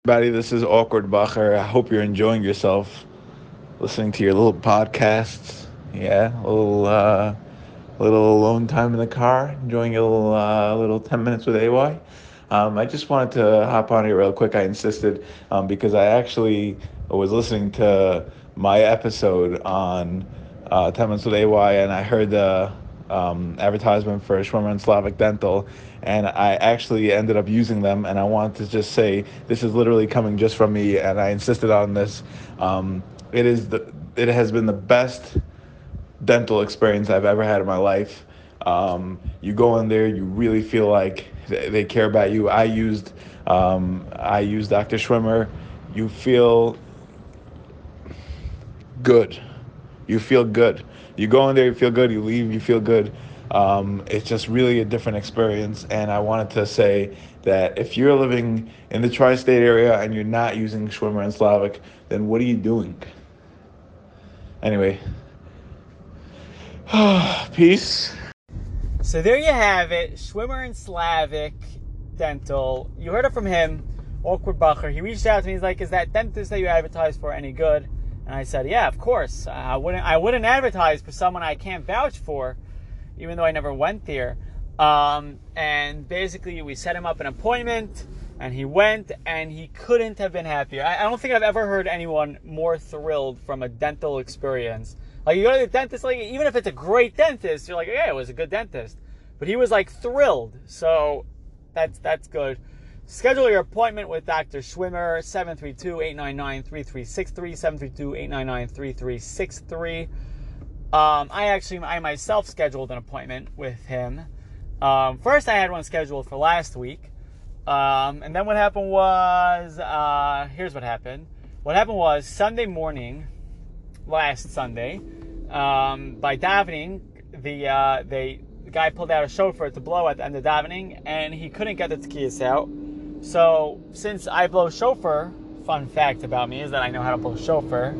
Everybody, this is Awkward Bacher. I hope you're enjoying yourself listening to your little podcasts. Yeah, a little alone time in the car, enjoying a little 10 minutes with AY. I just wanted to hop on here real quick. I insisted because I actually was listening to my episode on 10 minutes with AY, and I heard the advertisement for Schwimmer and Slavic Dental, and I actually ended up using them. And I wanted to just say this is literally coming just from me, and I insisted on this. It has been the best dental experience I've ever had in my life. You go in there, you really feel like they care about you. I used Dr. Schwimmer. You feel good. You feel good. You go in there, you feel good. You leave, you feel good. It's just really a different experience. And I wanted to say that if you're living in the tri-state area and you're not using Schwimmer and Slavic, then what are you doing? Anyway, peace. So there you have it, Schwimmer and Slavic Dental. You heard it from him, Awkward Bacher. He reached out to me. He's like, "Is that dentist that you advertise for any good?" And I said, "Yeah, of course. I wouldn't advertise for someone I can't vouch for, even though I never went there." And basically, we set him up an appointment, and he went, and he couldn't have been happier. I don't think I've ever heard anyone more thrilled from a dental experience. Like, you go to the dentist, like, even if it's a great dentist, you're like, yeah, it was a good dentist. But he was, like, thrilled. So that's good. Schedule your appointment with Dr. Schwimmer, 732-899-3363, 732-899-3363. I myself scheduled an appointment with him. First, I had one scheduled for last week. And then what happened was, here's what happened. What happened was Sunday morning, last Sunday, by davening, the guy pulled out a shofar to blow at the end of davening, and he couldn't get the tekiyas out. So since I blow shofar, fun fact about me is that I know how to blow shofar.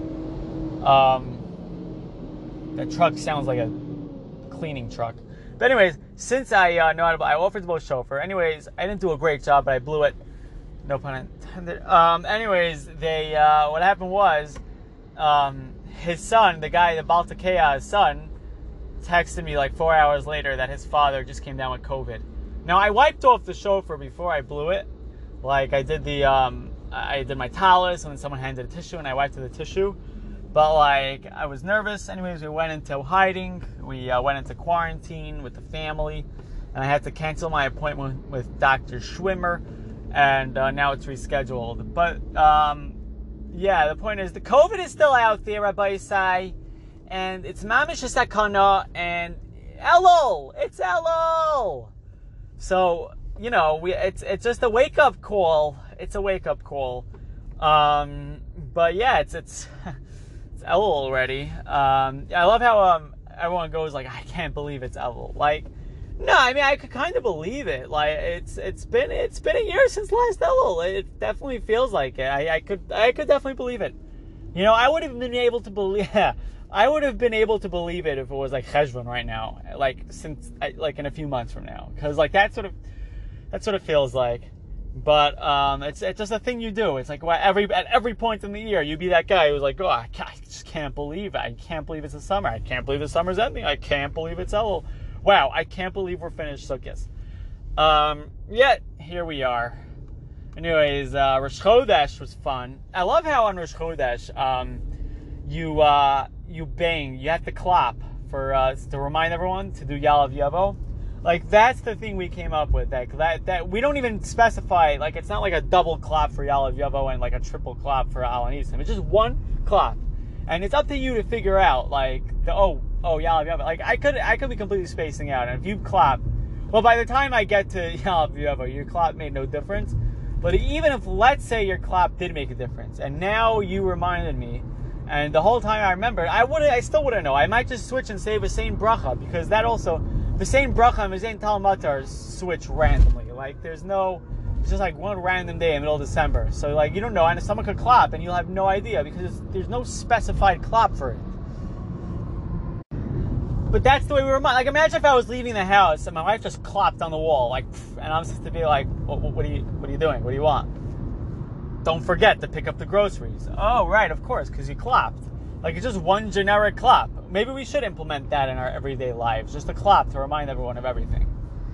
The truck sounds like a cleaning truck. But anyways, since I know how to blow, I offered to blow shofar. Anyways, I didn't do a great job, but I blew it. No pun intended. Anyways, what happened was, his son, the guy, the Baltakea's son, texted me like 4 hours later that his father just came down with COVID. Now, I wiped off the shofar before I blew it. Like, I did my talus, and then someone handed a tissue, and I wiped the tissue. But, like, I was nervous. Anyways, we went into hiding. We went into quarantine with the family, and I had to cancel my appointment with Dr. Schwimmer, and now it's rescheduled. But, yeah, the point is, the COVID is still out there, Rabbi Isai, and it's mamish sakana, and Elul, it's Elul. So, you know, it's just a wake-up call. It's a wake-up call. But yeah, it's Elul already. I love how everyone goes like, I can't believe it's Elul. Like, no, I mean, I could kind of believe it. Like, it's been a year since last Elul. It definitely feels like it. I could definitely believe it. You know, I would have been able to believe it if it was like Cheshvan right now, like in a few months from now, because like that sort of feels like. But it's just a thing you do. It's like at every point in the year, you be that guy who's like, oh, I just can't believe it. I can't believe it's the summer. I can't believe the summer's ending. I can't believe it's Elul. Wow, I can't believe we're finished Sukkot. Yet here we are. Anyways, Rosh Chodesh was fun. I love how on Rosh Chodesh, you bang, you have to clap for to remind everyone to do Yalav Yavo. Like, that's the thing we came up with. That we don't even specify. Like, it's not like a double clap for Yalav Yavo and like a triple clap for Al Anisim. It's just one clap, and it's up to you to figure out like Yalav Yavo. Like, I could be completely spacing out, and if you clap, well, by the time I get to Yalav Yavo, your clap made no difference. But even if, let's say, your clap did make a difference, and now you reminded me, and the whole time I remembered, I still wouldn't know. I might just switch and say V'sein Bracha, because that also, V'sein Bracha and V'sein Tal Matar switch randomly. Like, it's just like one random day in the middle of December. So, like, you don't know, and someone could clap, and you'll have no idea, because there's no specified clap for it. But that's the way we were. Like, imagine if I was leaving the house and my wife just clapped on the wall, like, and I'm supposed to be like, what are you doing? What do you want? don't forget to pick up the groceries. Oh, right, of course, because you clapped. Like, it's just one generic clap. Maybe we should implement that in our everyday lives. Just a clap to remind everyone of everything.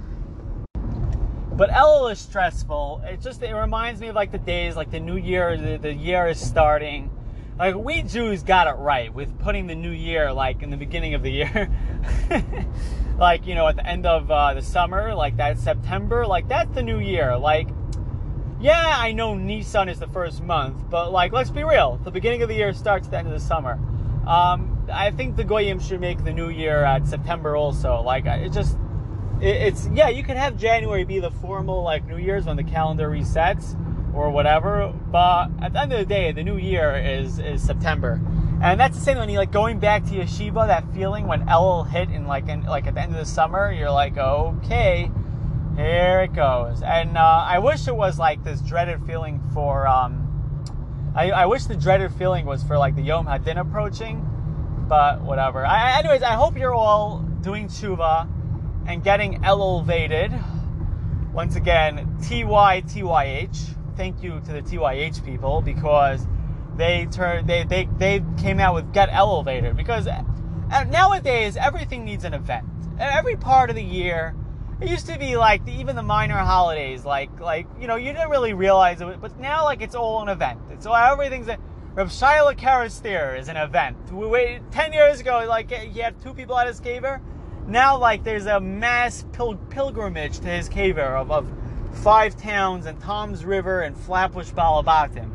But Elul is stressful. It reminds me of, like, the days, like, the new year, the year is starting. Like, we Jews got it right with putting the new year, like, in the beginning of the year. Like, you know, at the end of the summer, like, that's September. Like, that's the new year. Like, yeah, I know Nisan is the first month, but, like, let's be real. The beginning of the year starts at the end of the summer. I think the Goyim should make the new year at September also. Like, it's yeah, you can have January be the formal, like, New Year's when the calendar resets or whatever, but at the end of the day, the new year is September. And that's the same when you, like, going back to yeshiva, that feeling when Elul hit in at the end of the summer, you're like, okay, here it goes. And I wish it was like this dreaded feeling for, I wish the dreaded feeling was for, like, the Yom Hadin approaching, but whatever. Anyways, I hope you're all doing tshuva and getting elevated. Once again, TYH. Thank you to the TYH people, because they came out with get elevated, because nowadays everything needs an event. Every part of the year, it used to be like even the minor holidays, like you know, you didn't really realize it, but now, like, it's all an event. It's all, everything's a Reb Shaila Karastir is an event. 10 years ago, like, he had 2 people at his kever. Now, like, there's a mass pilgrimage to his kever of 5 towns and Tom's River and Flatbush Balabatim.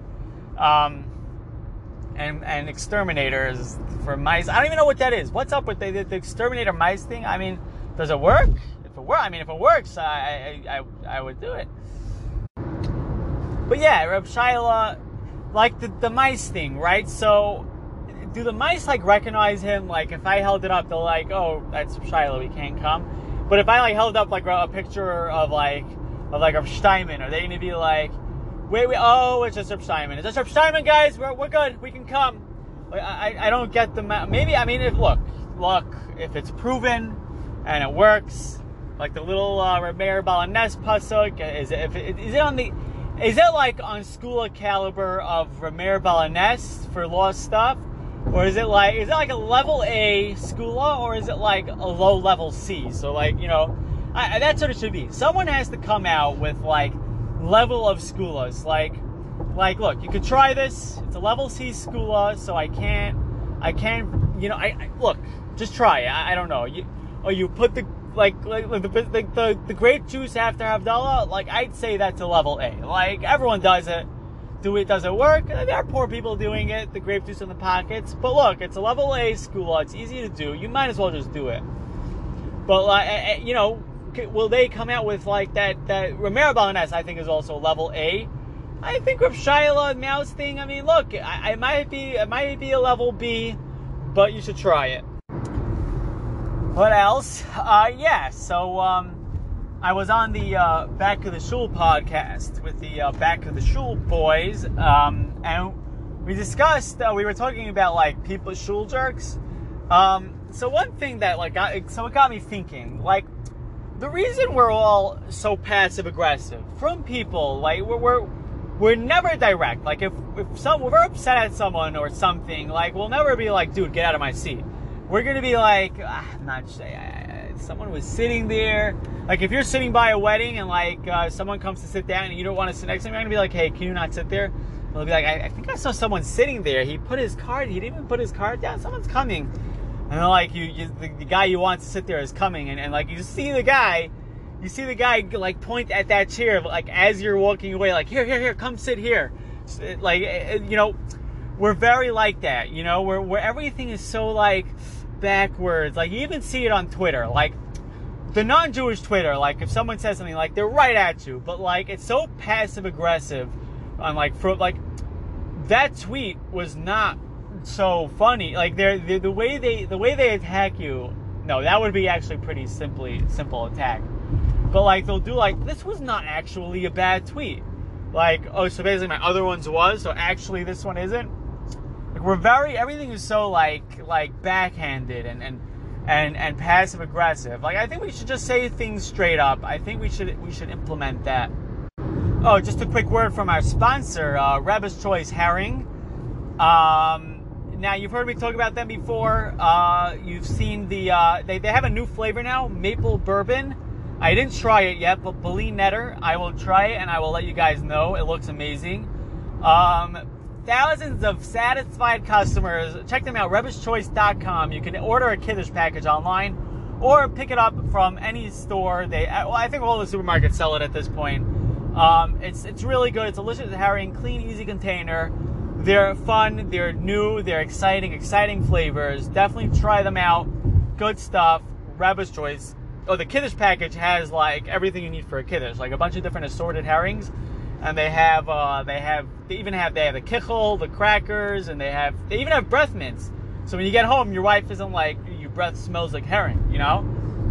And exterminators for mice. I don't even know what that is. What's up with the exterminator mice thing? I mean, does it work? If it works, I would do it. But yeah, Reb Shaila, like the mice thing, right? So, do the mice, like, recognize him? Like, if I held it up, they're like, oh, that's Reb Shaila, we can't come. But if I, like, held up, like, a picture of Reb Steinman, are they going to be like, wait, oh, it's just Reb Steinman. It's just Reb Steinman, guys. We're good. We can come. Like, I don't get the maybe. I mean, if it's proven and it works, like the little Rameir Balanes pasuk, is it like on Skula caliber of Rameir Balanes for lost stuff, or is it like a level A Skula, or is it like a low level C? So, like, you know, that's what it should be. Someone has to come out with, like, level of skulas. Like, look, you could try this. It's a level C skula, so I can't, you know, look, just try it. I don't know. You put the, the grape juice after Havdalah, like, I'd say that's a level A. Like, everyone does it. Does it work? There are poor people doing it, the grape juice in the pockets. But look, it's a level A skula. It's easy to do. You might as well just do it. But, you know, will they come out with, like, that Rameir Balanes, I think, is also level A. I think Reb Shaila mouse thing, I mean, look, it might be a level B, but you should try it. What else? Yeah, so I was on the Back of the Shul podcast with the Back of the Shul boys, and we discussed, we were talking about, like, people, shul jerks. So one thing that, like, it got me thinking, like, the reason we're all so passive aggressive from people, like, we're never direct. Like, if we're upset at someone or something, like, we'll never be like, dude, get out of my seat. We're gonna be like, I'm not saying, someone was sitting there. Like, if you're sitting by a wedding and, like, someone comes to sit down and you don't want to sit next to them, you're gonna be like, hey, can you not sit there? And they'll be like, I think I saw someone sitting there. He didn't even put his card down. Someone's coming. And then, like, the guy you want to sit there is coming, and like, you see the guy, like, point at that chair, like, as you're walking away, like, here, come sit here. Like, you know, we're very like that, you know, where everything is so, like, backwards. Like, you even see it on Twitter, like, the non-Jewish Twitter, like, if someone says something, like, they're right at you, but, like, it's so passive-aggressive on, like, that tweet was not so funny. Like, the way they attack you, no, that would be actually pretty simple attack. But, like, they'll do, like, this was not actually a bad tweet. Like, oh, so basically my other ones was, so actually this one isn't. Like, everything is so, like backhanded and passive aggressive. Like, I think we should just say things straight up. I think we should implement that. Oh, just a quick word from our sponsor, Rebbe's Choice Herring. Now, you've heard me talk about them before. You've seen they have a new flavor now, maple bourbon. I didn't try it yet, but believe netter, I will try it and I will let you guys know. It looks amazing. Thousands of satisfied customers. Check them out, Rebbe'sChoice.com. You can order a Kiddush package online or pick it up from any store. I think all the supermarkets sell it at this point. It's really good. It's delicious herring, clean, easy container. They're fun, they're new, they're exciting flavors. Definitely try them out. Good stuff. Rebbe's Choice. Oh, the Kiddush package has like everything you need for a Kiddush, like a bunch of different assorted herrings, and they have the kichel, the crackers, and they even have breath mints. So when you get home, your wife isn't like, your breath smells like herring, you know?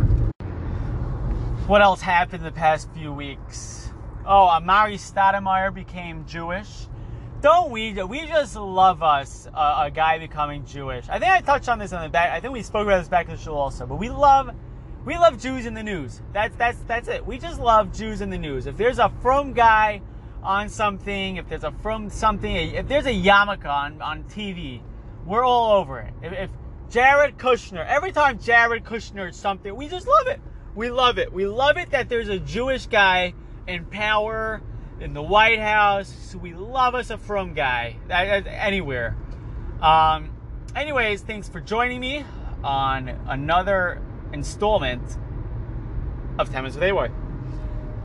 What else happened the past few weeks? Oh, Amari Stoudemire became Jewish. Don't we? We just love us a guy becoming Jewish. I think I touched on this in the back. I think we spoke about this back in the show also. But we love Jews in the news. That's it. We just love Jews in the news. If there's a frum guy on something, if there's a yarmulke on TV, we're all over it. If Jared Kushner, every time Jared Kushner is something, we just love it. We love it. We love it that there's a Jewish guy in power in the White House. We love us a frum guy anywhere. Anyways, thanks for joining me on another installment of 10 Minutes with AY.